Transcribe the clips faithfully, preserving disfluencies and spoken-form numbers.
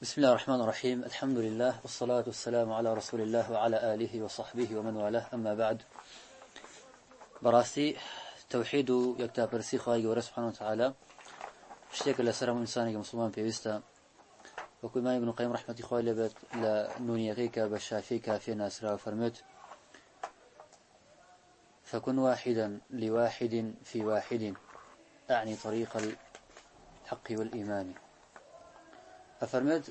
بسم الله الرحمن الرحيم. الحمد لله والصلاة والسلام على رسول الله وعلى آله وصحبه ومن والاه. أما بعد، براسي توحيد يكتاب برسي خواهي ورسول سبحانه وتعالى اشتيك لسرم إنساني مسلمان في وستا، وكل ما ابن القيم رحمة خواهي لبت لنونيكيك بالشافيك في ناسرا فرمت: فكن واحدا لواحد في واحد، أعني طريق الحق والإيمان. أفرمت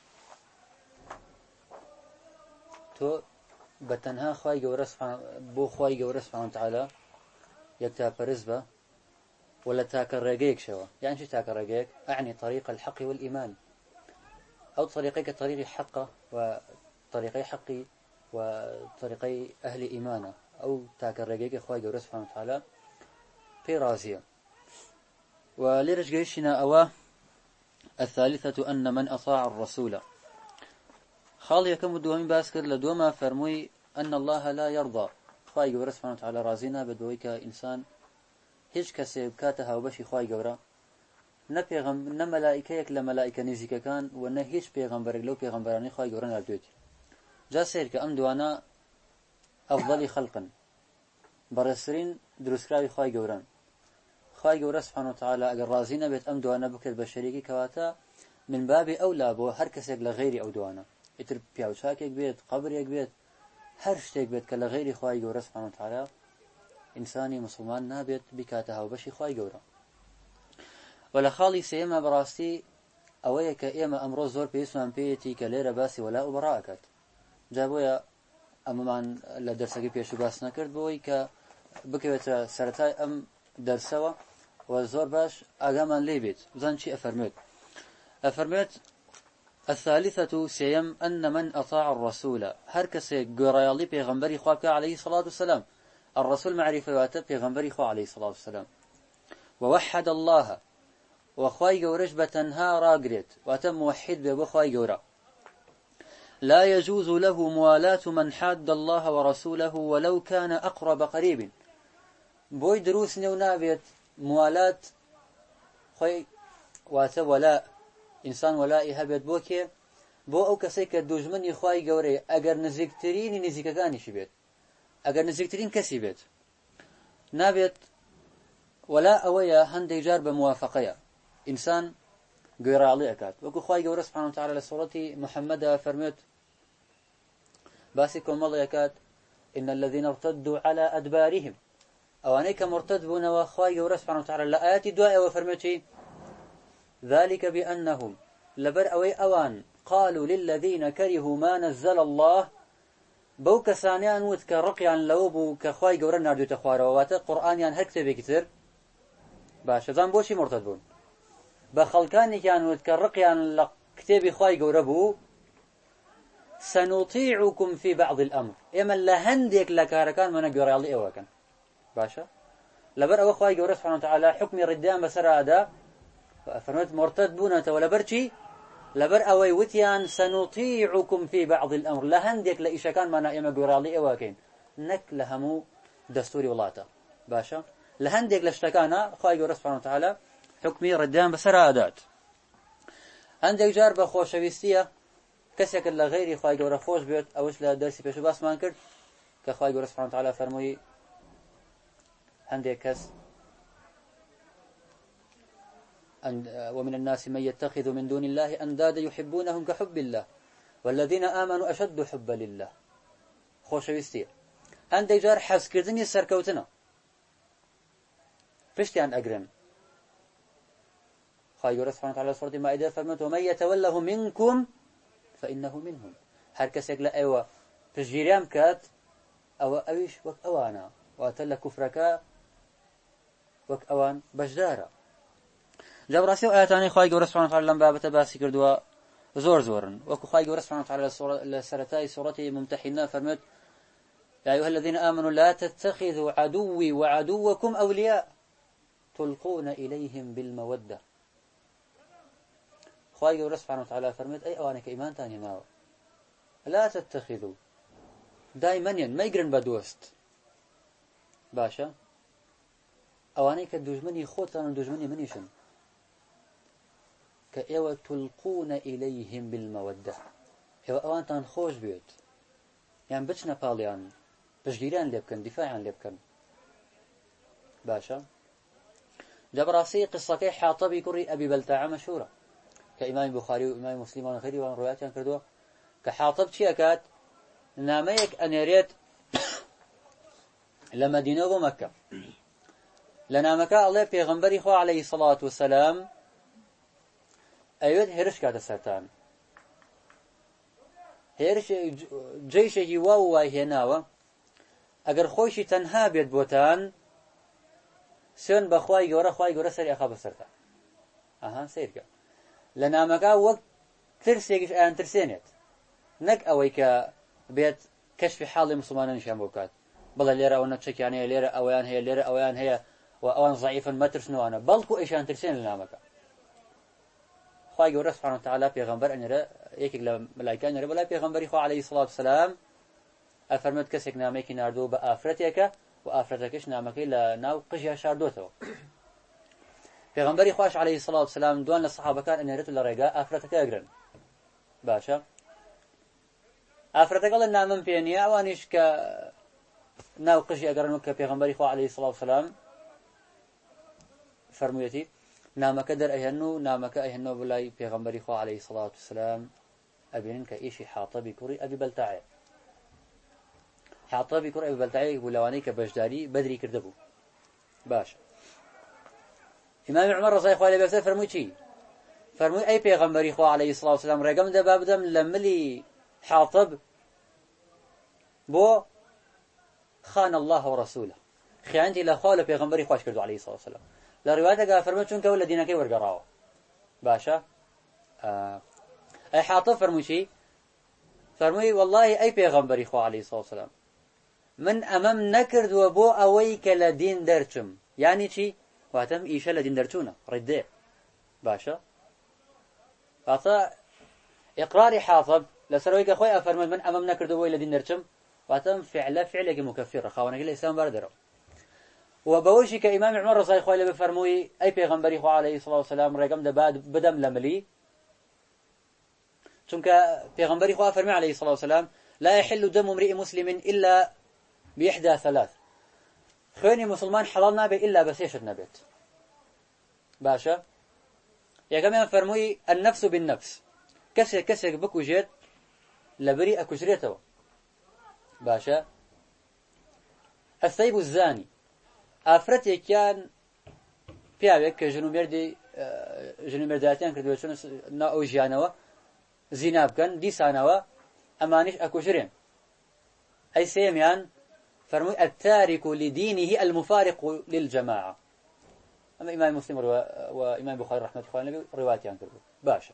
تو بتنها خواهي جورا سبحانه بو خواهي جورا سبحانه وتعالى يكتاب برزبة ولا تاكر رقيق شوا. يعني شو تاكر رقيق؟ أعني طريق الحق والإيمان، أو طريقي طريق الحق وطريقي حقي وطريقي أهل إيمانه، أو تاكر رقيق خواهي جورا سبحانه وتعالى في رازية. وليرش جيشنا أواه الثالثة أن من أطاع الرسول. خالي كم دوامي باسكر لدوما فرموي أن الله لا يرضى خواهي جورا سبحانه وتعالى رازينا بدويك إنسان هيج كسي بكاتها وبشي خواهي جورا نه پیغمبر نه ملائکه یک لملائکه نزیک کان و نه هیچ پیغمبر لو پیغمبرانی خواهی جورا نردوید. جا سير كأم دوانا أفضل خلقا برسرين دروسكراوي خواهي جوران خواهي جورا سبحانه وتعالى أجر رازينا بيت أم دوانا بكر بشريكي كواتا من باب أولى بو هر كسيك لغيري أو دوانا اتر بياوشاك يك بيت قبر يك بيت هر شتيك بيت كالغيري خواهي جورا سبحانه وتعالى إنساني مسلمان نابت بكاتها وبشي خواهي جورا. ولا خالي سيما براستي أويك إيما أمرو زور بيسمان بيتي كليرة باسي ولا أبراءكت جابويا أما من لدرسكي بيشو باس نكرد بوي ك بكوة سرطاي أم درسوا وزور باش أقامان ليبيت وزان شي أفرميت أفرميت الثالثة سيم أن من أطاع الرسول هركسي قريالي بيغمبري خوابك عليه الصلاة والسلام. الرسول معرفة واتب بيغمبري خواه عليه الصلاة والسلام. ووحد الله وخواي قورش بتنها راقريت واتم موحد ببخواي قورا. لا يجوز له موالاة من حاد الله ورسوله ولو كان أقرب قريب. بوي دروس نونابيت موالاة خوي واتب ولاء إنسان ولاء هبت بوكي بو أو كسيك دوجمني خواي قوري أجر نزيكتريني نزيككاني شبيت أجر نزيكترين كسي بيت نابيت ولا أويا هندي جار بموافقية إنسان قير علي أكاد وكو خواي قوري سبحانه وتعالى لسورة محمد فرميت باسكم الله يكاد إن الذين ارتدوا على أدبارهم أو أنيك مرتد بنا وخواي قوري سبحانه وتعالى لآيات دعاء وفرميتي ذلك بأنهم لبر أوي أوان قالوا للذين كرهوا ما نزل الله بوك ثانيان وتك رقيا لوبو كخواي قوري ناردو تخوارا وواتا قرآن يان هكتب كتير باش ذان بوشي مرتد بون بخلقاني كان وتكرقيا لكتابي خواي قوربو سنطيعكم في بعض الأمر إما لهندك لكاركان من قرالي أوكن باشا لبر أو خواي قورب سبحانه وتعالى حكم ردان بسر أدا فرمت مرتد بونا ولا برشي لبر أوي وتيان سنطيعكم في بعض الأمر لهندك لإشكان من إما قرالي أوكن نك لهمو دستوري ولاتا باشا لهندك لشتكانا خواي قورب سبحانه وتعالى حكمي ردان بسر أدات. عندك جار بخوشويستية كسيك اللي غيري خواهي قورا خوش بيت أوش لا درسي بيشو باس ما انكر كخواهي قورا سبحانه وتعالى فرموي عندك كس ومن الناس من يتخذ من دون الله أندادا يحبونهم كحب الله والذين آمنوا أشد حبا لله. خوشويستية عندك جار حس كردني سركوتنا فشتي عن أقرن خواهي قورا سبحانه وتعالى سورة المائدة فرمت ومن يتوله منكم فإنه منهم. هر كسيك لا أيوة تشجيريام كات أو أويش وك أوانا وأتل كفرك وك أوان بجدارا. جاب راسي وآياتاني خواهي قورا سبحانه وتعالى لما بابت باسي كردوا زور زورا وكو خواهي قورا سبحانه وتعالى لسرتاي سورة ممتحنة فرمت يا أيها الذين آمنوا لا تتخذوا عدوي وعدوكم أولياء تلقون إليهم بالمودة. خواهي قورا سبحانه وتعالى فرمت أي أوانك إيمان تاني ماو لا تتخذوا دائما ين ما يقرن بدوست باشا أوانك الدجمني خوتان الدجمني منيشن كأيوة تلقون إليهم بالمودة هو أوانتان خوش بيت يعني بچنا باليان بشجيران ليبكن دفاعا ليبكن باشا جبراسي قصة حاطبي كري أبي بلتاع مشهورة كإمام بخاري وإمام مسلم وغيره وان روايات يعني كردوه كحاطب شي أكاد ناميك أن يريد لمدينة ومكة لنامك الله بيغنبري خو عليه الصلاة والسلام أيود هرش كات السرطان هرش جيشه واو هناوا أجر خوشي تنها بيد بوتان سن بخواي جورا خواي جورا سري أخاب السرطان أها سيرك لنامك وقت ترسيش أن ترسينيت نك أويك بيت كشف حال المسلمين نشام بوكات بلا ليرة أو نتشك يعني ليرة أويان هي ليرة أويان هي وأوان ضعيفا ما ترسنوا أنا بلكو إيش أن ترسين لنامك خواهي قول سبحانه وتعالى بيغمبر أن يرى يكيك لملايكة أن يرى بلا بيغمبري خواه عليه الصلاة والسلام أفرمت كسك ناميكي ناردو بآفرتك وآفرتكش نامكي لناو قجيا شاردوته بيغمبري خواهش عليه الصلاة والسلام دوان للصحابة كان أن يريتو لرقاء آفرتك أقرن باشا آفرتك الله نامن بينيا أوانيش ك ناو قجيا أقرن وكا بيغمبري خواه عليه الصلاة والسلام فرميتي نامك در أهنو نامك أهنو بلاي بيغمبري خو عليه الصلاة والسلام أبين كإيشي حاطبي كوري أبي بلتعي حاطبي كوري أبي بلتعي ولوانيك بجداري بدري كردبو باش إمام عمر رضي الله عنه بيسأل فرمي شي فرمي أي بيغمبري خو عليه الصلاة والسلام رقم ده بابدم لملي حاطب بو خان الله ورسوله خيانتي لخاله بيغمبري خوش كردو عليه الصلاة والسلام لروايتك فرمت شون كولا دينك ورقراوه باشا آه. أي حاطب فرمي شي فرمي والله أي بيغمبري خو عليه الصلاة والسلام من أمام نكرد وبو أويك لدين درچم يعني شي واتم إيشا لدين درچونا ردي باشا فاتا إقراري حاطب لسرويك أخوي أفرمي من أمام نكرد وبو لدين درچم واتم فعلا فعلك مكفرة خوانا قل إسلام بردره وبوشي كإمام عمر رضي الله عنه بفرموي أي بيغمبري خو عليه الصلاة والسلام رقم ده بعد بدم لملي چونك بيغمبري خو فرمي عليه الصلاة والسلام لا يحل دم امرئ مسلم إلا بإحدى ثلاث خويني مسلمان حلال نابي إلا بسيشت نبيت باشا يا كمان فرموي النفس بالنفس كسر كسر بكو جيت لبري أكشريته باشا الثيب الزاني ئافرەتێک كان پیاوێک کە ژن و مێردی ژن و مێردایەتیان کردووە چۆن ئەو ژیانەوە زینا بکەن دیسانەوە ئەمانیش ئەکوژرێن ئەی سێمیان فەرمووی التارك لدينه المفارق للجماعة ئەمە ئیمام مسلم وإمام بخاري رحمة الله عليه ڕێواتیان کردووە باشە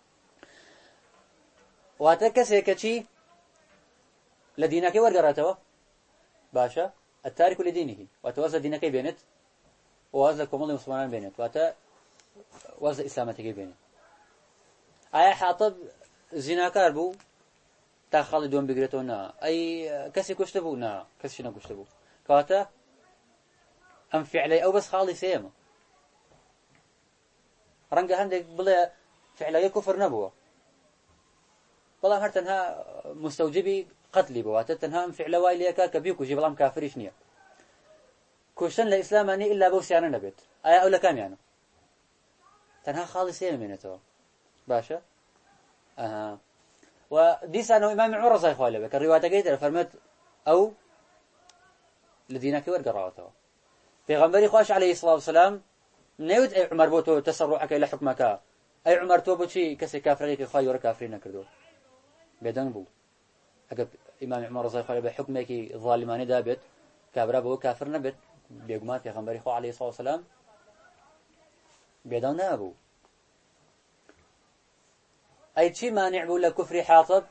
واتە کەسێک کە چی لە دینەکەی وەرگەڕێتەوە باشە التارك لدينه وتوازى دينك بينت ووازى كمال المسلمين بينت واتا وازى إسلامتك بينت أي حاطب زناكار بو تا خالد دوم بقريتو نا أي كسي كشتبو نا كسي شنا كشتبو كواتا أم فعلي أو بس خالي سيما رنجا عندك بلا فعلي كفر نبوه بلا هرتنها مستوجبي قتلي بواتا تنها أم فعلا وايليكا كبيوكو جي بلام كافريش نيا كوشتن لإسلاماني إلا بوسيانا نبيت آية أولا كام يعني تنها خالص يمينته باشا أها وديس أنه إمام عمر رضي الله عنه الرواية قيدة فرمت أو لدينك ورقراته في غنبري خواش عليه الصلاة والسلام نيود أي عمر بوتو تسرعك إلى حكمك أي عمر توبو شي كسي كافريك خواي ورا كافرين كردو بيدن بو أجب إمام عمر رضي الله عنه بحكمك ظالماني دابت كابرا بو كافر نبت بيجمات يا غنبري خو عليه الصلاة والسلام بيدن نابو أي شيء مانع بو لكفر حاطب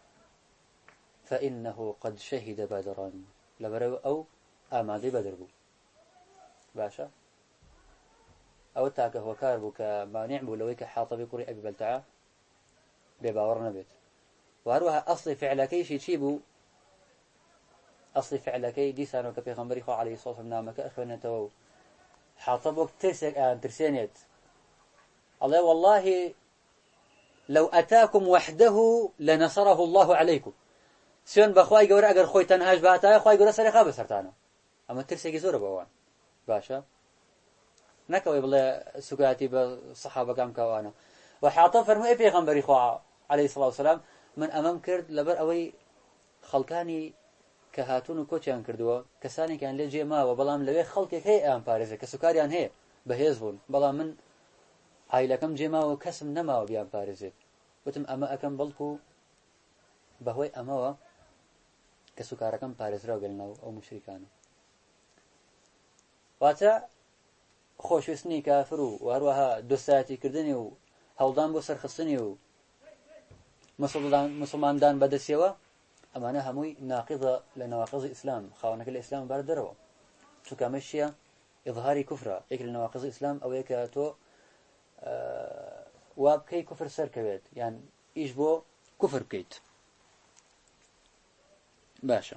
فإنه قد شهد بدرا لبرو أو آمادي بدر بو باشا أو تاك هو كاربو كمانع بو لويك حاطب كوري أبي بلتعا بباور نبت وهروها أصل فعلكي شي تشيبو أصل فعلكي دي سانو كبي غنبري خو عليه الصلاة والسلام نامك أخوانا تو حاطب وقت ترسك آن ترسينيت الله والله لو أتاكم وحده لنصره الله عليكم سيون بخواي جورا أجر خوي تنهاج باتاي خواي جورا سرقة بسرتانا أما ترسي جزورة بوان باشا نكوي بالله سكاتي بالصحابة كم كوانا وحاطب فرمو إيه بيغمبري خوا عليه الصلاة والسلام من أمام كرد لبر أوي خلقاني كهاتون وكوتشان كردوا كساني كان لجي ما وبلام لوي خلقي هي أم باريزة كسكاريان هي بهيزبون بلام من عائلة كم جما وكسم نما وبيان باريزة وتم أما أكم بلكو بهوي أما كسكارة كم باريز راو قلنا أو مشركان واتا خوشوسني كافرو وهروها دوساتي كردني و هەوڵدان بۆ سەرخستنی و مسلمان دان بەدەستیەوە ئەمانە هەمووی ناقضە لە نەواقضی ئیسلام خاوەنەکە لە ئیسلام بەر دەرەوە چونکە ئەمە چییە ئیظهاری کوفرە یەک لە نەواقضی ئیسلام ئەوەیە کە تۆ وا بکەی کوفر سەرکەوێت یان ئیش بۆ کوفر بکەیت باشە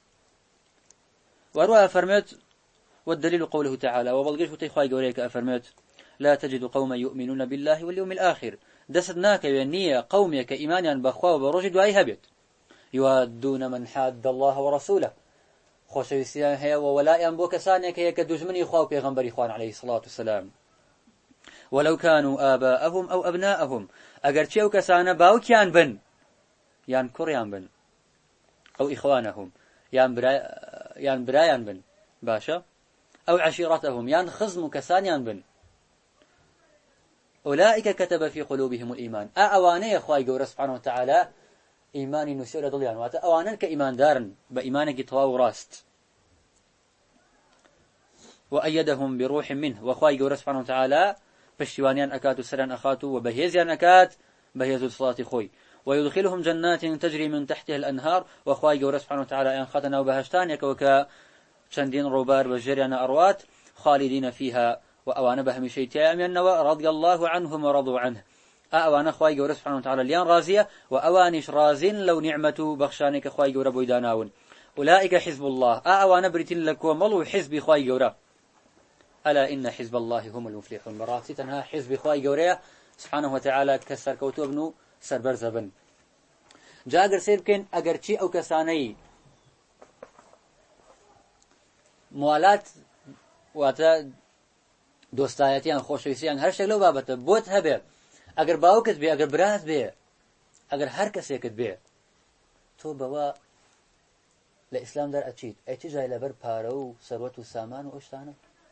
وهروها فەرمێت والدليل قوله تعالى وبلغيش وتيخواي قوليك أفرميت لا تجد قوما يؤمنون بالله واليوم الآخر دسدناك ينية قومك إيمانيا بخوا وبرجد وأي هبت يوادون من حاد الله ورسوله خوشويسيان هي وولاء بوك سانيك هي كدجمني خوا بيغمبر إخوان عليه الصلاة والسلام ولو كانوا آباءهم أو أبناءهم أجر تشيو كسانا باوكيان بن يان كوريان بن أو إخوانهم يان براي يان برايان بن باشا أو عشيرتهم يان خزم كسانيان بن أولئك كتب في قلوبهم الإيمان أأواني يا أخوائي قول سبحانه وتعالى إيماني نسير ضليان واتا أوانا كإيمان دارن بإيمانك طواو راست وأيدهم بروح منه وأخوائي قول سبحانه وتعالى بشتوانيان أكات سران أخاتو وبهيزيان أكات بهيز الصلاة خوي ويدخلهم جنات تجري من تحتها الأنهار وأخوائي قول سبحانه وتعالى أن خاتنا وبهشتان يكوكا شندين روبار وجريان أروات خالدين فيها وأوانا بهم شيء تامين رضي الله عنهم ورضوا عنه أوانا خواي جورا سبحانه وتعالى ليان رازية وأوانش رازين لو نعمة بخشانك خواي جورا بويداناون أولئك حزب الله أوانا بريتين لك وملو حزب خواي جورا ألا إن حزب الله هم المفلحون مراتي تنها حزب خواي جورا سبحانه وتعالى كسر كوتو ابنو سربر زبن جاگر سيبكن أگر چي أو كساني موالات واتا دۆستایەتیان خۆشەویستیان هەر شتێک لەو بابەتە بۆت هەبێ ئەگەر باوکت بێ ئەگەر برات بێ ئەگەر هەر کەسێکت بێ تۆ بەوە لە ئیسلام دەرئەچیت ئەی چ جای لەبەر پارە و سەروەت و سامان و ئەو شتانە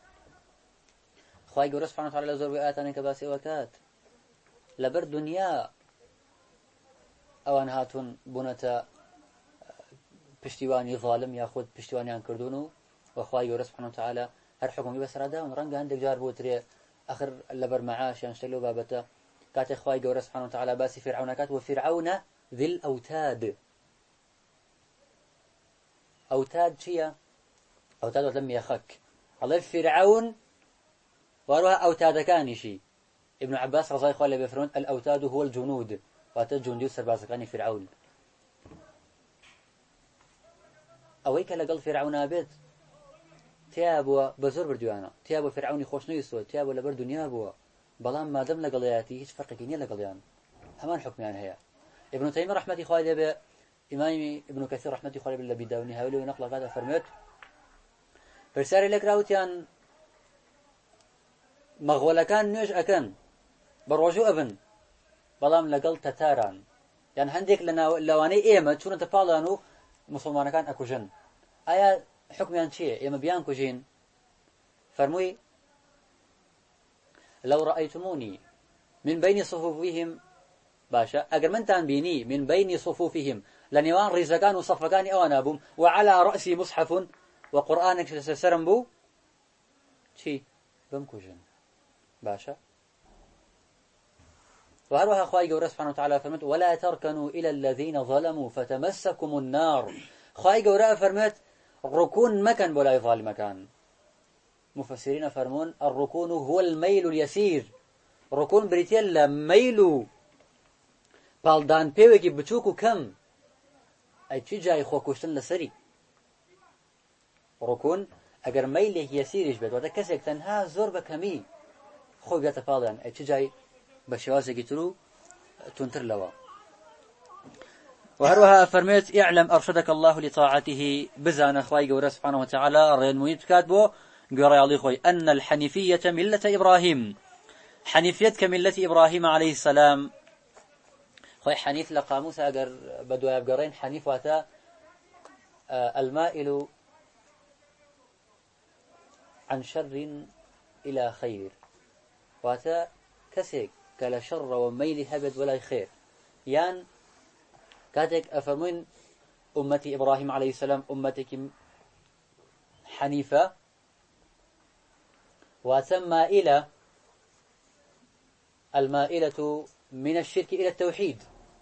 خوای گەورە سوبحانە وتەعالا لە زۆربەی ئاەتانێک کە باسی ئەوە کات لەبەر دونیا ئەوان هاتوون بوونەتە پشتیوانی ظالم یاخود پشتیوانیان کردوون و وەخوای گەورە سوبحانە وتەعالا هر حكم بسراداون رنگ عندك جار بوتري آخر لبر معاش ينشتلو بابته كات إخوائي جورا سبحانه وتعالى باسي فرعون كات وفرعون ذي الأوتاد أوتاد شيا أوتاد لم يخك الله فرعون وروها أوتاد كان شي ابن عباس رضي الله عنه بفرعون الأوتاد هو الجنود واتد جندي سرباز كان فرعون أويك لقل فرعون أبد تيابوا بزور برديانا تيابوا فرعوني خوش نيسو تيابوا لبر دنيا بوا بلان ما دم لقلياتي هيش فرق كينيا لقليان همان حكم يعني هي ابن تيمية رحمة الله عليه إمام ابن كثير رحمة الله عليه بالله بداوني هاولي ونقل هذا فرمت برسالة لك راوتيان مغولا كان نيج أكن بروجو ابن بلان لقل تتاران يعني هنديك لنا لواني إيمة شون تفعلانو مسلمان كان أكو جن آيا حكم يعني شيء يا مبيان كوجين فرموي لو رأيتموني من بين صفوفهم باشا أجر من تنبيني من بين صفوفهم لنيوان رزقان وصفقان أو نابهم وعلى رأسي مصحف وقرآنك سسرم بو شي بمكوجين باشا وهروها أخوائي قورة سبحانه وتعالى فرمت ولا تركنوا إلى الذين ظلموا فتمسكم النار أخوائي قورة فرمت الركون مكان ولا يظال مكان مفسرين فرمون الركون هو الميل اليسير ركون بريتيلا ميل بالدان بيوكي بتوكو كم أي چي جاي خوكوشتن لسري ركون اگر ميله يسير يجبت ودا كسك تنها زور بكمي خو بيتا بالدان أي چي جاي بشوازة قتلوا تنتر لوا. وهروها فرميت اعلم أرشدك الله لطاعته بزان أخوي قورا سبحانه وتعالى رين ميت كاتبو قورا يالي خوي أن الحنيفية ملة إبراهيم حنيفية كملة إبراهيم عليه السلام خوي حنيف لقاموس أقر بدو يبقرين حنيف واتا المائل عن شر إلى خير واتا كسيك كلا شر وميل هبد ولا خير يان كاتك أفرمين أمتي إبراهيم عليه السلام أمتك حنيفة وتم إلى المائلة من الشرك إلى التوحيد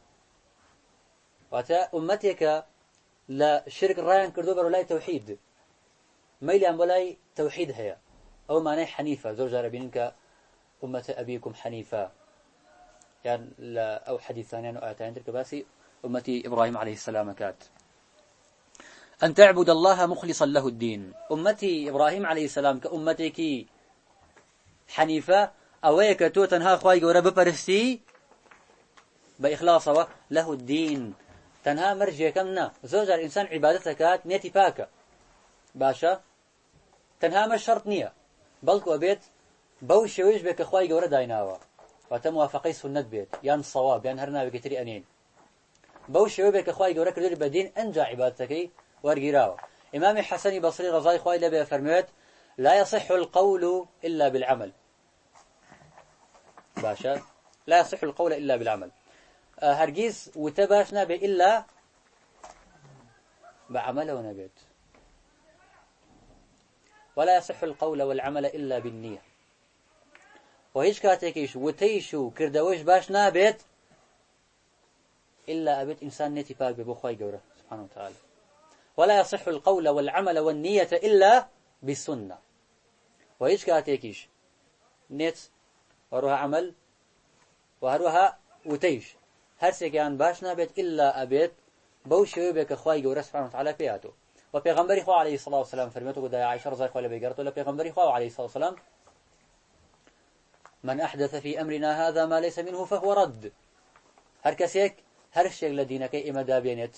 واتا أمتك لا شرك رايان كردوبر ولا توحيد ميل أن ولا توحيد هي أو معناه حنيفة زوجة ربينك أمة أبيكم حنيفة يعني لا أو حديث ثانيان وآتين تلك باسي أمتي إبراهيم عليه السلام كات أن تعبد الله مخلصا له الدين أمتي إبراهيم عليه السلام كأمتك حنيفة أويك تو تنها خواي ورب برستي بإخلاصه له الدين تنها مرجع كمنا زوجة الإنسان عبادتك نيتي باكا باشا تنها مش شرط نية بلكو أبيت بوش ويش بك خواي ورا دايناوا وتم وافقي سنة بيت يان صواب يان هرنا بكتري أنين بوش ويش بك خواي ورا كردولي بدين أنجا عبادتك ورقراوا إمام حسن بصري رضاي خواي لبي فرميت لا يصح القول إلا بالعمل باشا لا يصح القول إلا بالعمل أه هرجيز وتباشنا بإلا بعمله ونبيت ولا يصح القول والعمل إلا بالنية وهيش كاتيكيش وتيشو كردويش باش نابت إلا أبيت إنسان نيتي باك ببخواي قوره سبحانه وتعالى ولا يصح القول والعمل والنية إلا بالسنة وهيش كاتيكيش نيت وروها عمل وهروها وتيش هرسك يعني باش نابت إلا أبيت بوشي بك خواي قوره سبحانه وتعالى فياتو وبيغمبري خواه عليه الصلاة والسلام فرميته قد عائشة رضي الله عنها بيقرته لبيغمبري خواه عليه الصلاة والسلام من أحدث في أمرنا هذا ما ليس منه فهو رد هر كسيك هر الشيء لدينك إما دابينت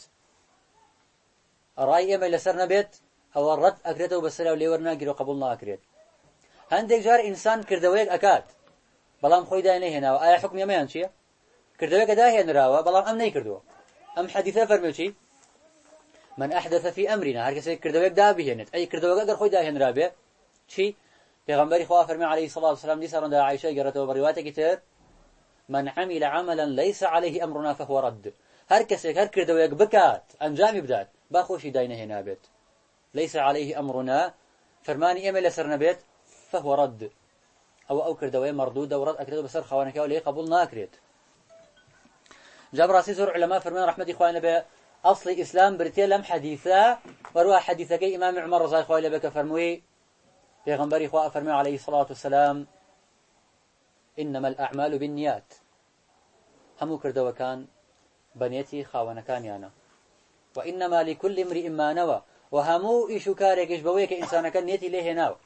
الرأي إما لسرنا بيت أو الرد أكريته بسرعة وليورنا قيرو قبولنا أكريت هندك جار إنسان كردويك أكاد بلام خوي داينه هنا وآية حكم يميان شيء كردويك داهي نراوة بلام أم ني كردوه أم حديثة فرميوشي من أحدث في أمرنا هر كسيك كردويك دابينت أي كردويك أقر خوي داهي نرابي شي پیغمبری خواه فرمی عليه الصلاة والسلام دي سرنده عائشة قرأته بروايات كتير من عمل عملا ليس عليه أمرنا فهو رد هر كسيك هر كردويك بكات أنجامي بدات باخوشي داينه هنا بيت ليس عليه أمرنا فرماني إما لسرنا بيت فهو رد أو أو كردوية مردودة ورد أكريد بسر خوانك وليه قبولنا أكريد جاب راسي زور علماء فرمان رحمة إخواننا بي أصل إسلام برتيا لم حديثا وروا حديثك إمام عمر رضي الله عنه بك فرموي پیغمبری خواه فرمی عليه الصلاة والسلام إنما الأعمال بالنيات همو كردوا كان بنيتي خاونا كان يانا وإنما لكل امرئ ما نوى وهمو إيشو كاريك إشبويك إنسانا كان نيتي ليه ناو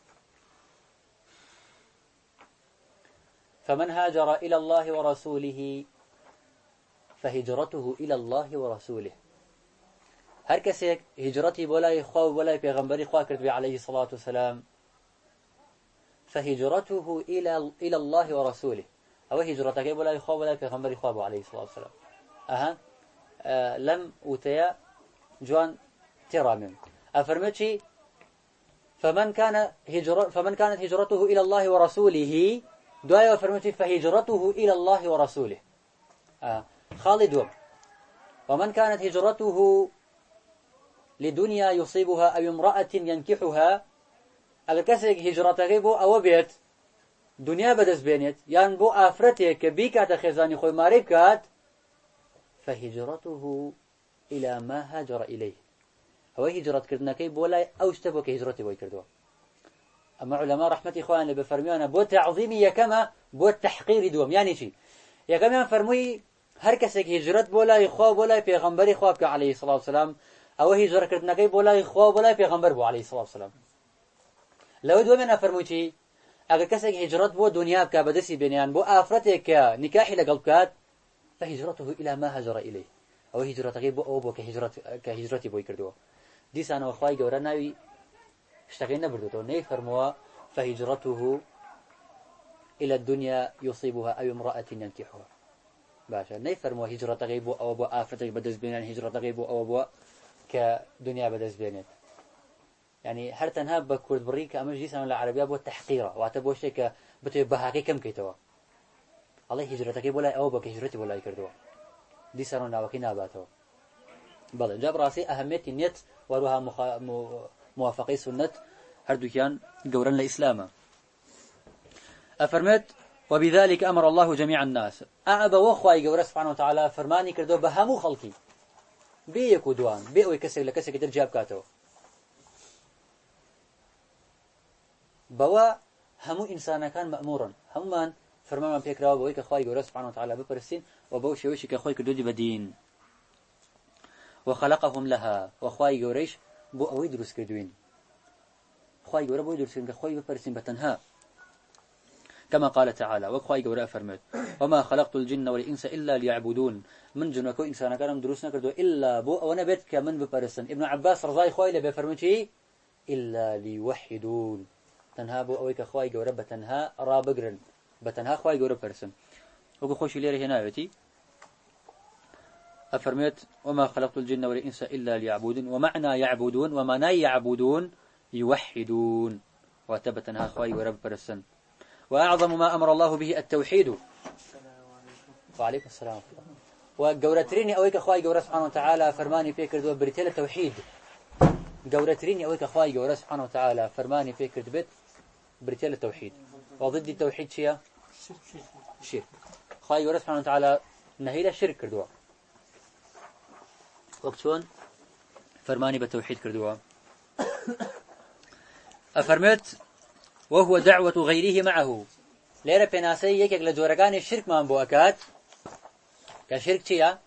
فمن هاجر إلى الله ورسوله فهجرته إلى الله ورسوله هر كسيك هجرتي بولاي خواه بولاي پیغمبری خواه كرد بي عليه الصلاة والسلام فهجرته إلى إلى الله ورسوله أو هجرتك ولا يخاف ولا پیغمبر خواب عليه الصلاة والسلام أها أه لم أوتيا جوان ترامم أفرمتشي فمن كان هجر فمن كانت هجرته إلى الله ورسوله دعاء أفرمتشي فهجرته إلى الله ورسوله أه خالد وم ومن كانت هجرته لدنيا يصيبها أو امرأة ينكحها الكسر هجرتك بو أو بيت دنيا بدس بينت يعني بو آفرتك بيكات خزاني خوي ماريب كات فهجرته إلى ما هاجر إليه هو هجرت كردناكي بولا أوشتبوك هجرتي بوي كردوا أما علماء رحمة إخواني بفرميانا بو تعظيمي يكما بو التحقير دوم يعني شي يكما فرمي هر كسك هجرت بولا يخوا بولا پیغمبر خوابك عليه الصلاة والسلام أو هجرت كردناكي بولا يخوا بولا پیغمبر بو عليه الصلاة والسلام لو دو من أفرموشي ئەگەر کەسێک هجرەت بۆ دنیا بکە بەدەستی بێنیان بۆ ئافرەتێک کە نیکاحی لەگەڵ بکات فهجرته إلى ما هاجر إليه أو هجرته بۆ ئەو بۆ کە هجرەت کە هجرەتی بۆی کردووە دیسانەوە خوای گەورە ناوی شتەکەی نەبردوێتەوە نەیفەرمووە فهجرته إلى الدنيا يصيبها أو امرأة ينكحها باشا نەیفەرمووە هجرەتەکەی بۆ ئەوە بۆ ئافرەتێک بەدەست بێنیان هجرەتەکەی بۆ ئەوە بۆ کە دنیا بەدەست بێنێت يعني هەر تەنها بە کوردبڕی کە ئەمەش دیسان لە عەرەبیا بۆ تەحقیرە واتە بۆ شتێک کە بتوێت بەهاکەی کەم بکەیتەوە ئەڵێ هجرەتەکەی بۆ لای ئەوە بۆ کە هجرەتی بۆ لای کردووە دیسان ناوەکەی ناباتەوە بەڵێ جا بڕاستی ئەهەمیەتی نێت وەروەها موافقەی سنەت هەردووکیان گەورەن لە ئیسلامە أفرمت وبذلك أمر الله جميع الناس أعب وخواي جورا سبحانه وتعالى فرماني كردو بهمو خلقي بيكو دوان بيئوي كسر لكسر كتر جاب كاتو بوا همو إنسان كان مأمورا همو من فرمان من بيكراو بوي كخواي جورا سبحانه وتعالى ببرسين وبو شويش كخواي كردودي بدين وخلقهم لها وخواي جوريش بو أوي دروس كردوين خواي جورا بو دروس كردوين كخواي ببرسين بتنها كما قال تعالى وخواي جورا فرمت وما خلقت الجن والإنس إلا ليعبدون من جنكو إنسان كانم دروسنا كردو إلا بو وانا بيت كمن ببرسن ابن عباس رضاي خواي لبي فرمتي إلا ليوحدون تنها بو أويك خواي جورا بتنها رابقرن بتنها خواي جورا برسن وكو خوش ليري هنا بيتي أفرمت وما خلقت الجن والإنس إلا ليعبدون ومعنى يعبدون ومعنى يعبدون يوحدون وتبتنها خواي جورا برسن وأعظم ما أمر الله به التوحيد وعليكم السلام وجورتريني أويك أخوي جورا سبحانه وتعالى فرماني فيك دو بريتيل التوحيد جورتريني أويك أخوي جورا سبحانه وتعالى فرماني فيك بيت بريتيل التوحيد وضد التوحيد شيء شرك أخوي جورا سبحانه وتعالى نهي له شرك كردوا وقتون فرماني بالتوحيد كردوا أفرمت وهو دعوة غيره معه ليرة بناسي يكيك لجورقان الشرك ما بوكات كشرك تيا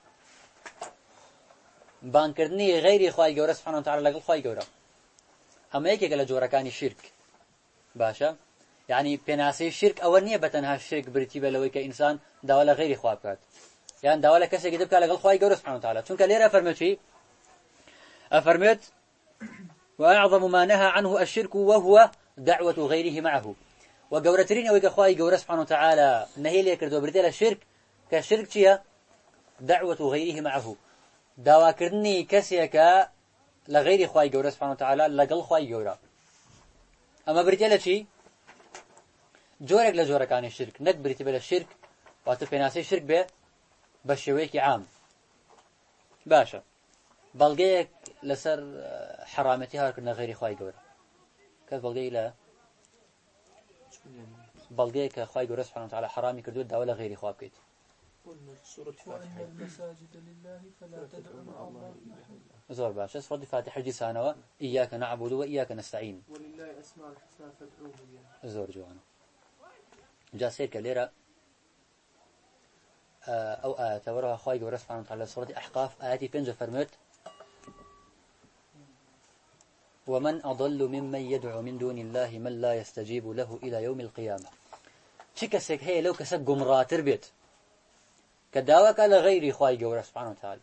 بانكردني غيري خواهي جورا سبحانه وتعالى لقل خواهي جورا أما يكيك لجورقان الشرك باشا يعني بناسي الشرك أولنية بتنها الشرك برتيبة لوي كإنسان داولا غيري خواهي بكات يعني داولا كسي قدبك لقل خواهي جورا سبحانه وتعالى چونك ليرة أفرمت شي أفرمت وأعظم ما نهى عنه الشرك وهو دعوة غيره معه وجورترين أو كخواي جورا سبحانه وتعالى نهي لي كردو بردل الشرك كشرك شيا دعوة غيره معه دعوة كردني كسيك لغير خواي جورا سبحانه وتعالى لقل خواي جورا أما بردل شي جورك لجورا كان الشرك نك برتبل الشرك واتفي ناسي الشرك به بشويك عام باشا بلغيك لسر حرامتها كنا غير خواي جورا كيف بلغي لا بلغي كخواي جورا سبحانه وتعالى حرامي كردود داولا غير خواب كيت وأن المساجد لله فلا تدعوا مع الله زور باشا سورة فاتحة جسانوا إياك نعبد وإياك نستعين ولله أسماء الحسنى فادعوه بها زور جوانا جا سير كليرة أو آيات وراها خواي جورا سبحانه وتعالى سورة أحقاف آياتي بنج فرمت ومن أضل ممن يدعو من دون الله من لا يستجيب له إلى يوم القيامة شكسك هي لو كسك قمرات تربيت كداوك على غير خواي جورا سبحانه وتعالى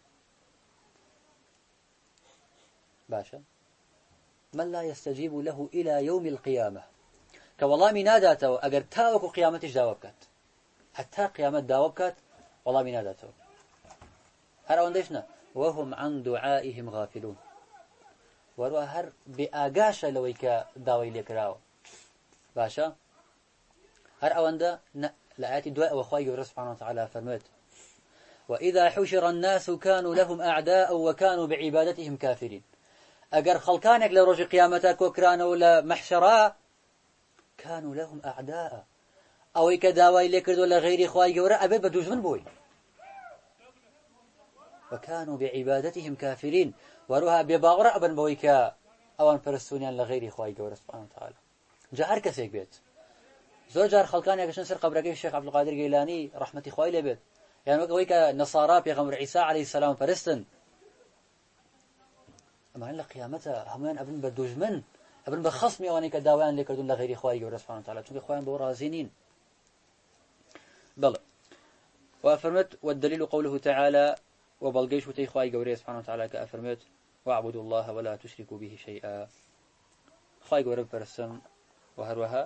باشا من لا يستجيب له إلى يوم القيامة كوالله من ناداته أجر تاوك قيامتش داوبكت حتى قيامت داوبكت والله من ناداته هر أونديشنا وهم عن دعائهم غافلون وروها هر بآقاشة لويك داوي لكراو باشا هر أوندا لآيات الدعاء وخواي جورا سبحانه وتعالى فرمت وإذا حشر الناس كانوا لهم أعداء وكانوا بعبادتهم كافرين أجر خلقانك لرجع قيامتك وكرانوا ولا محشرا كانوا لهم أعداء أو يكداوي لكردوا لغير خواي جورا أبي بدوج من بوي وكانوا بعبادتهم كافرين وروها بباغرة أبن بويكا أوان فرستونيان لغير خواي جورا سبحانه وتعالى جاء هركسيك بيت زور جار خلقان يكشن سر قبركي الشيخ عبد القادر جيلاني رحمة خواي لبيت يعني ويكا نصارى بيغمر عيسى عليه السلام فرستن أما إلا قيامتها همين أبن بدوج من ابن بخصم يواني كداوان لكردون لغير خواي جورا سبحانه وتعالى چونك خوايان بو رازينين بل وأفرمت والدليل قوله تعالى وبلغيش وتي خواي جورا سبحانه وتعالى كأفرمت واعبدوا الله ولا تشركوا به شيئا خواي جورا برسم وهروها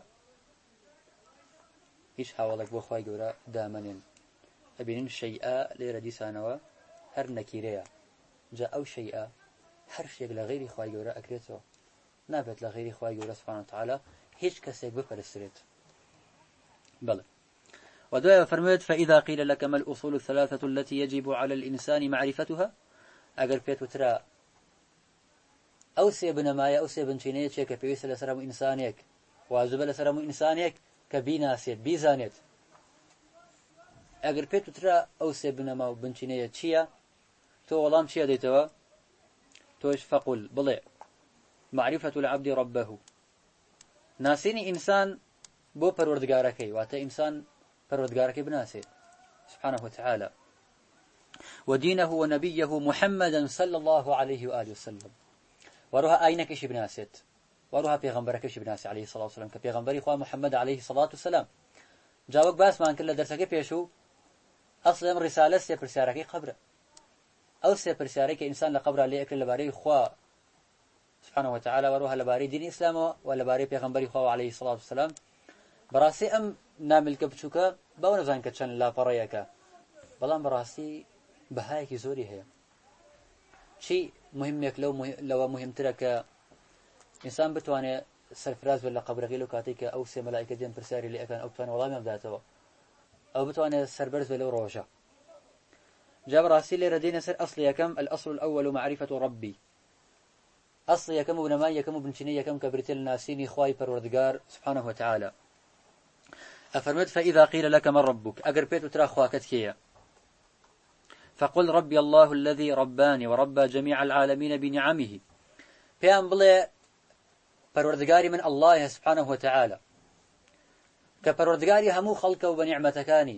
هیچ حاولك بو خواي جورا دامنين أبين شيئا ليردي سانوا هر نكيريا جاء أو شيئا هر شيء لغير خواي جورا أكريته نابت لغير خواي جورا سبحانه وتعالى هيش كسيك بفرستريت بل ودعا فرمت فإذا قيل لك ما الأصول الثلاثة التي يجب على الإنسان معرفتها أقل بيتو ترى أو سيبنا مايا أو سيبن شينيك كبيس لسرم إنسانيك واجب لسرم إنسانيك كبيناسيت بيزانيت أقل بيتو ترى أو سيبنا ما بنشينيك شيا تو والله شيا ديتوا توش فقل بلع معرفة العبد ربه ناسيني إنسان بو پروردگاركي واتا إنسان پروردگاركي بناسي سبحانه وتعالى ودينه ونبيه محمدا صلى الله عليه وآله وسلم وروها آينكش بناسيت وروها پیغمبركش بناسي عليه الصلاة والسلام كبيغمبري خواه محمد عليه الصلاة والسلام جاوك باس ما انكلا درسكي بيشو أصلا رسالة سيبرسياركي قبره أو سيبرسياركي إنسان لقبره اللي أكل لباري خواه سبحانه وتعالى وروها لباري دين إسلام ولباري پیغمبري خواه عليه الصلاة والسلام براسي أم نامل كبچوكا باو نزان كتشان لا فريكا بلان براسي بهايكي زوري هي شيء مهمك لو مهم لو مهم ترك إنسان بتواني سرفراز ولا قبر غيلو كاتيك أو سي ملائكة دين برساري اللي أكان أو بتواني والله ما بداتوا أو بتواني سربرز ولا روجا جاب راسي اللي ردينا سر أصلي كم الأصل الأول معرفة ربي أصلي كم ابن ماي كم ابن شنية كم كبرتل ناسيني خواي پروردگار سبحانه وتعالى أفرمت فإذا قيل لك من ربك أقر بيت وترى خواكت كيا فقل ربي الله الذي رباني وربى جميع العالمين بنعمه بيان بلي پروردگاري من الله سبحانه وتعالى كپروردگاري همو خلقه وبنعمتكاني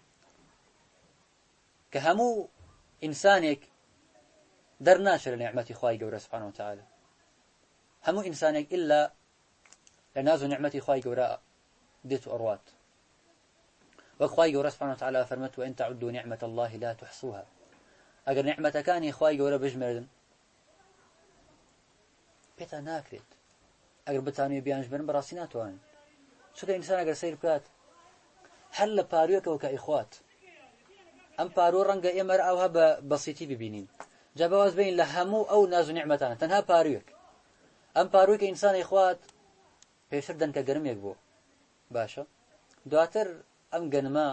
كهمو إنسانك درناشر نعمتي خواي جورا سبحانه وتعالى همو إنسانك إلا لنازو نعمتي خواي جورا ديت أروات وخواي جورا سبحانه وتعالى فرمت وإن تعدوا نعمة الله لا تحصوها أجر نعمة كاني خواي جورا بجمردن بيتا ناكرت أجر بتاني بيانج بن براسينات وان شو كإنسان أجر سير بكات حل باروك وكإخوات أم بارو رنجا إمر أو هبا بسيطي ببينين جابواز بين لهمو أو نازو نعمتان تنها باروك أم باروك إنسان إخوات بيشردن كجرم يكبو باشا دواتر أم جنما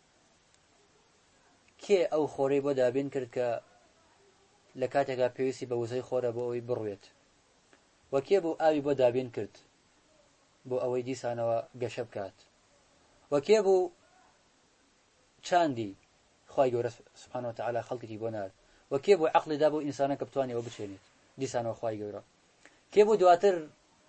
كي أو خوري بو دابين كرد ك لكاتك بيوسي بوزي خورا بو أوي برويت وكي بو آبي بو دابين كرد بو أوي ديسانوا قشب كات وكي بو چاندي خواهي قورس سبحانه وتعالى خلقتي بونار وكي بو عقل دابو إنسانا كبتواني وبتشينيت ديسانوا خواهي قورا كي بو دواتر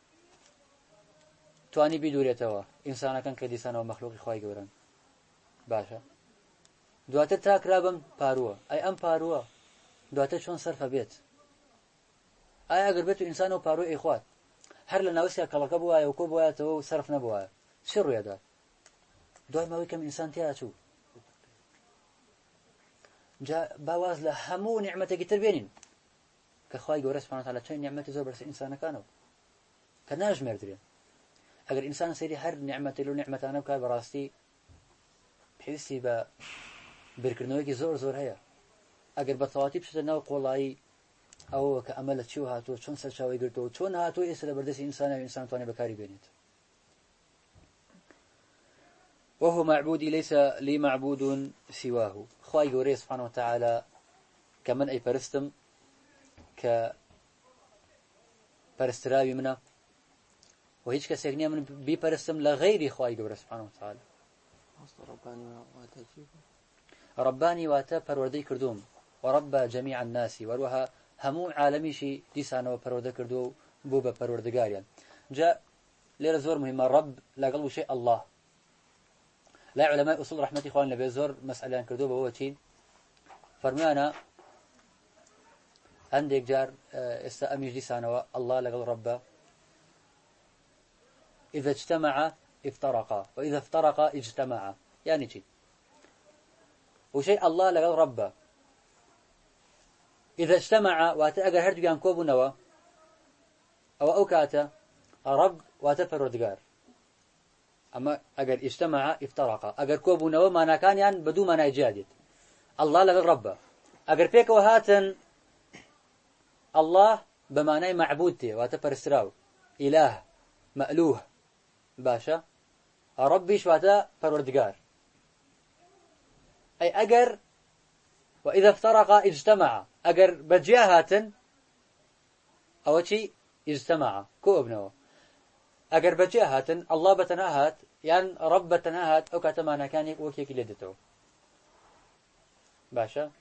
تواني بدوريتوا إنسانا كان كديسان ومخلوق خواهي قوران باشا دواتر تاك رابم باروا أي أم باروا دواتر شون صرف بيت أي أقر بيتو إنسان وباروا إخوات هر لناوسيا كالك بوايا وكو بوايا تو صرف نبوايا شر يدا دواي ماوي كم إنسان تياتو جاء باواز لهمو نعمتك تربينين كخواهي قورا سبحانه وتعالى شاين نعمتي زور برس إنسانا كانوا كناج مردرين أجر إنسان سيري هر نعمة له نعمة أنا بكار براستي بحسي ب بركنويك زور زور هيا أجر بطواتي بشتى نو قولاي أو كأملت شو هاتو شون سر شوي قرتو شون هاتو يسر بردس إنسان وإنسان تواني بكاري بينت وهو معبودي ليس لي معبود سواه خواي قوري سبحانه وتعالى كمن أي برستم ك برستراوي منه وهيج كسيغنيا من بيبرستم لغير خواهي قبر سبحانه وتعالى رباني واتا رباني واتا پروردي كردوم ورب جميع الناس وروها همو عالمي شي ديسانو پروردي كردو بوبا پروردگاريان جاء ليرة زور مهمة رب لا قلبو شيء الله لا علماء أصول رحمة إخوان لبي زور مسألة كردو بهو تين فرمانا عندك جار استا أميج ديسانو الله لا قل رب إذا اجتمع افترقا وإذا افترقا اجتمعا يعني شيء وشيء الله لقد ربه إذا اجتمع واتأجر هرتو كان كوبو نوا أو أوكاتا رب واتفردقار أما أجر اجتمع افترقا أجر كوبو نوا ما نكان يعني بدون ما نجادد الله لقد ربه أجر فيك وهاتن الله بمعنى معبودته واتفرسراو إله مألوه باشا ربي شواتا فروردقار أي أجر وإذا افترقا اجتمع أجر بجيهاتن أو شيء اجتمع كو ابنه أجر بجيهاتن الله بتناهات يعني رب بتناهات أو كتمانا كان وكيك لدته باشا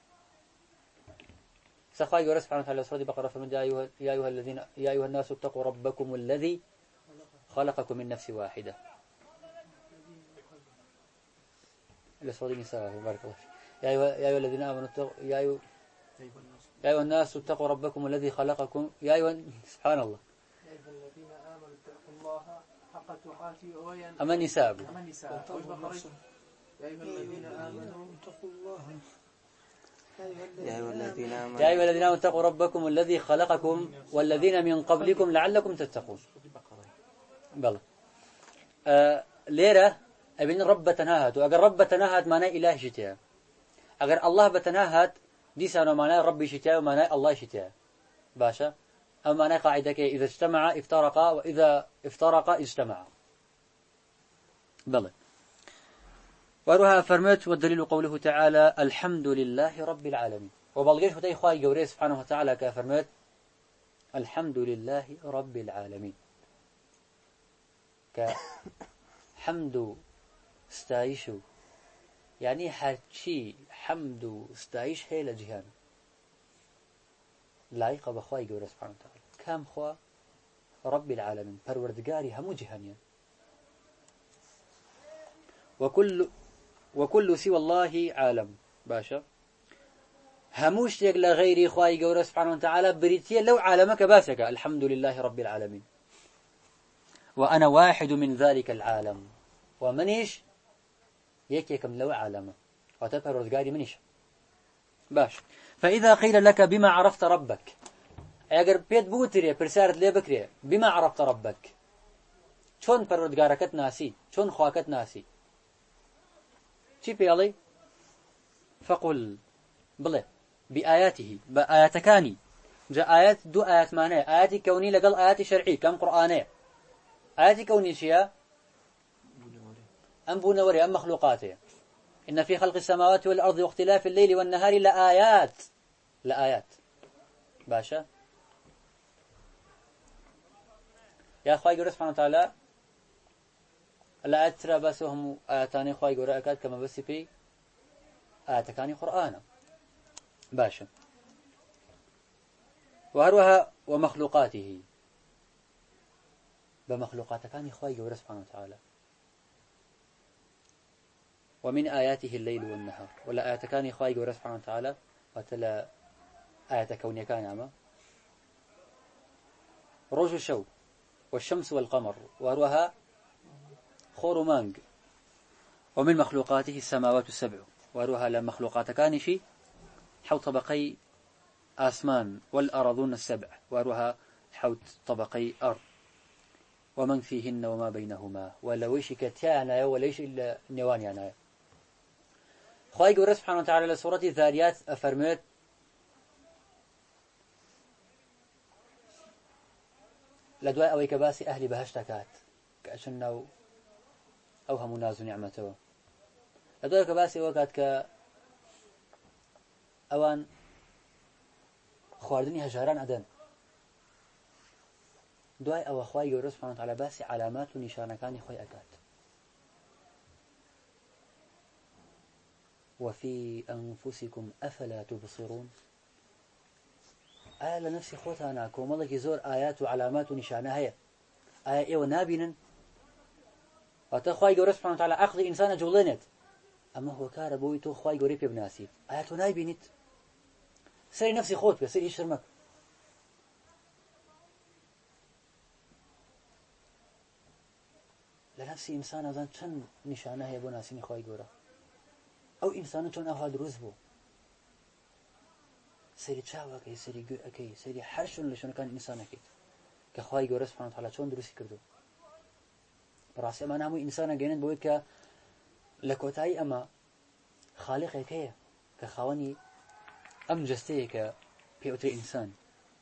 سخاي ورس سبحانه وتعالى سورة بقرة فمن يا أيها يا أيها الذين يا أيها الناس اتقوا ربكم الذي خلقكم من نفس واحدة الأسود النساء بارك الله يا أيها يا أيها الذين آمنوا اتقوا يا أيها يا أيها الناس اتقوا ربكم الذي خلقكم يا أيها سبحان الله يا أيها الذين آمنوا اتقوا الله حق تقاته وين أما النساء أما النساء يا أيها الذين آمنوا اتقوا الله يا أيها الذين آمنوا يا أيها الذين آمنوا اتقوا ربكم الذي خلقكم والذين من قبلكم لعلكم تتقون بلى آه ليرة أبين رب بتناهت وأجر رب بتناهت معناه إله شتاء أجر الله بتناهت دي سانو معناه ربي شتاء ومعناه الله شتاء باشا أو معناه قاعدة كي إذا اجتمع افترقا وإذا افترقا اجتمع بلى وروها فرمت والدليل قوله تعالى الحمد لله رب العالمين وبلغيش فتاي خواي قوري سبحانه وتعالى كفرمت الحمد لله رب العالمين كحمد استايشو يعني حكي حمد استايش هي لجهان لايقة بخواي قوري سبحانه وتعالى كام خوا رب العالمين پروردگاري همو جهانيا وكل وكل سوى الله عالم باشا هموش يقل غيري خواي قوري سبحانه وتعالى بريتيا لو عالمك باسك الحمد لله رب العالمين وأنا واحد من ذلك العالم ومنيش يكيكم لو عالمه وتبقى رزقاري منيش باش فإذا قيل لك بما عرفت ربك اگر بيت بوتري برسارت لي بكري بما عرفت ربك شون پروردگاركت ناسي شون خواكت ناسي چی بيالي فقل بلى بآياته بآياتكاني جاء آيات دو آيات معناه آيات كوني لقل آيات شرعي كم قرآنية آيات كوني شيا أم بونوري أم مخلوقاته إن في خلق السماوات والأرض واختلاف الليل والنهار لآيات لآيات باشا يا أخوي قرأ سبحانه وتعالى الآيات ترى بس وهم آياتاني أخوي قرأ أكاد كما بس في آياتكاني قرآنا باشا وهروها ومخلوقاته بمخلوقاتكاني أخوي قرأ سبحانه وتعالى ومن آياته الليل والنهار ولا آياتكاني أخوي قرأ سبحانه وتعالى وتلا آيات كونية كان أما روج الشو والشمس والقمر وهروها خور مانج ومن مخلوقاته السماوات السبع وهروها لمخلوقات كانشي حوت طبقي آسمان والأرضون السبع وهروها حوت طبقي أرض ومن فيهن وما بينهما ولويش كتانا وليش إلا نوانيانا خواهي قرر سبحانه وتعالى لسورة الذاريات أفرمت لدواء أوي كباسي أهلي بهشتكات كأشنو أوهم ناز نعمته لدواء كباسي وقت ك أوان خواردني هجاران أدن دواء أو أخوي يورس سبحانه وتعالى باسي علامات ونشانة كان يخوي أكاد وفي أنفسكم أفلا تبصرون آية لنفسي خوتانا كومالك يزور آيات وعلامات ونشانة هي آية إيوه نابنا وتخواي يورس سبحانه وتعالى أخذ إنسان جولينت أما هو كاربوي تو خواي يوريب بناسي آيات نايبينت سري نفسي خوت بسري يشرمك كاسي إنسان أظن شن نشانه هي بناسين خواي جورا أو إنسان شن أهاد رزبو سري شاوا كي سري جو أكي سري حرشون لشون كان إنسان أكيد كخواي جورا سبحانه وتعالى شون درسي كردو براسي أما نعمو إنسان جينن بويد ك لكوتاي أما خالق كيه كخواني أم جستيه ك بيوتري إنسان.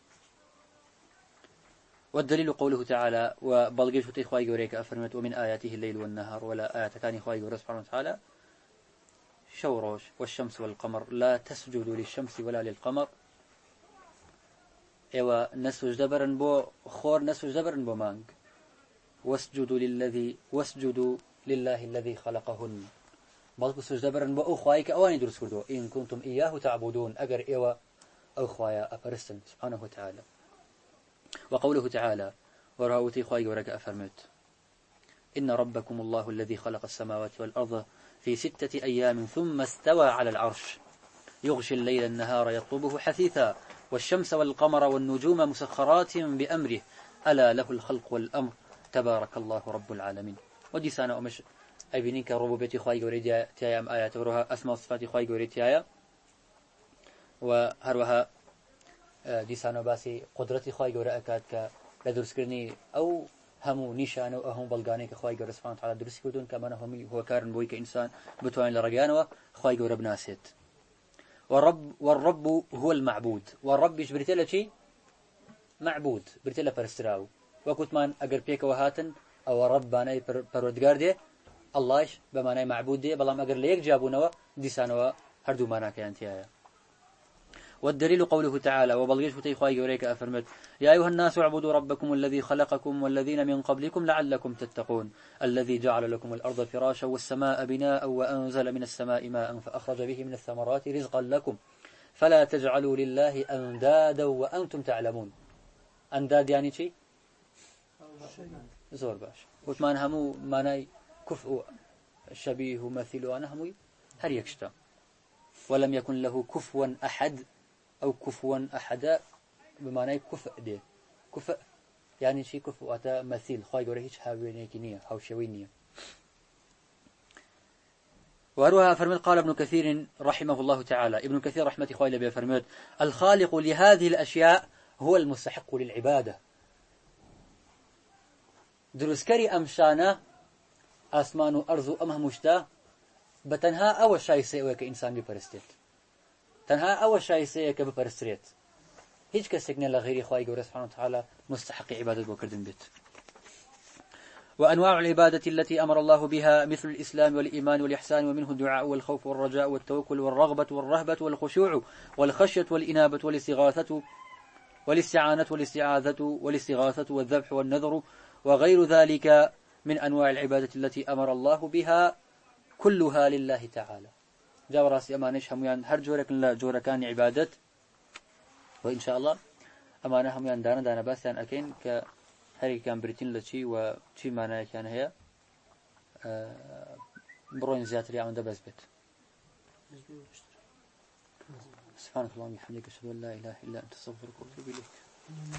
والدليل قوله تعالى وبلغيش وتي خواي جوريك أفرمت ومن آياته الليل والنهار ولا آيات كان خواي جورا سبحانه وتعالى شوروش والشمس والقمر لا تسجدوا للشمس ولا للقمر ايوا نسجد دبرن بو خور نسجد دبرن بو مانج واسجدوا للذي واسجدوا لله الذي خلقهن بلكو سجد دبرن بو خوايك اواني درس كردو ان كنتم اياه تعبدون اجر ايوا او خوايا افرستن سبحانه وتعالى. وقوله تعالى وراوتي خواي ورك أفرمت إن ربكم الله الذي خلق السماوات والأرض في ستة أيام ثم استوى على العرش يغشي الليل النهار يطلبه حثيثا والشمس والقمر والنجوم مسخرات بأمره ألا له الخلق والأمر تبارك الله رب العالمين. ودي سانا أمش أبينيك ربوبيتي خواي وريديا تيام آيات وروها أسماء صفاتي خواي وريديا وهروها دي سانا باسي قدرتي خواي ورا أكاد ك لدرس كرني أو همو نيشان أو هم بلغاني كخواي ورا سبحانه وتعالى درس كردون كمان هم هو كارن بوي كإنسان بتوين لرجانه خواي ورا بناسيت. والرب والرب هو المعبود والرب إيش بريتله شيء معبود بريتله فرستراو وكنت مان أجر بيك وهاتن أو رب أنا بردقار ده الله إيش بمعنى معبود ده بلام أجر ليك جابونه دي سانا هردو مانا كأنتيا. والدليل قوله تعالى وبلغيش فتي خواي وريك أفرمت يا أيها الناس اعبدوا ربكم الذي خلقكم والذين من قبلكم لعلكم تتقون الذي جعل لكم الأرض فراشا والسماء بناء وأنزل من السماء ماء فأخرج به من الثمرات رزقا لكم فلا تجعلوا لله أندادا وأنتم تعلمون. أنداد يعني شيء زور باش وثمان همو ماناي كفء شبيه مثل وأنا همو هر يكشتا ولم يكن له كفوا أحد أو كفوا أحدا بمعنى كفء ده كفء يعني شيء كفء أتا مثيل خواي قوله هيش هاوينيكينية هاوشوينية. وأروها فرمت قال ابن كثير رحمه الله تعالى ابن كثير رحمة خواي لبي فرمت الخالق لهذه الأشياء هو المستحق للعبادة دروسكري أمشانا أسمان أرض أمه مشتا بتنها أول شيء سيئة كإنسان ببرستيت تنها أول شيء سيئة كببرستريت هيج كسكنا لغير خواي قوله سبحانه وتعالى مستحق عبادة وكردن بيت. وأنواع العبادة التي أمر الله بها مثل الإسلام والإيمان والإحسان ومنه الدعاء والخوف والرجاء والتوكل والرغبة والرهبة والخشوع والخشية والإنابة والاستغاثة والاستعانة والاستعاذة والاستغاثة والذبح والنذر وغير ذلك من أنواع العبادة التي أمر الله بها كلها لله تعالى. جاء راسي أمانش هميان هر جورك لا جوركان عبادة وإن شاء الله أمانة هميان دانا دانا بس يعني أكين كهري كان بريتين لشي وشي معناه كان هي بروين زياتري عند بس بيت. سبحانك اللهم وبحمدك أشهد أن لا إله إلا أنت أستغفرك وأتوب إليك.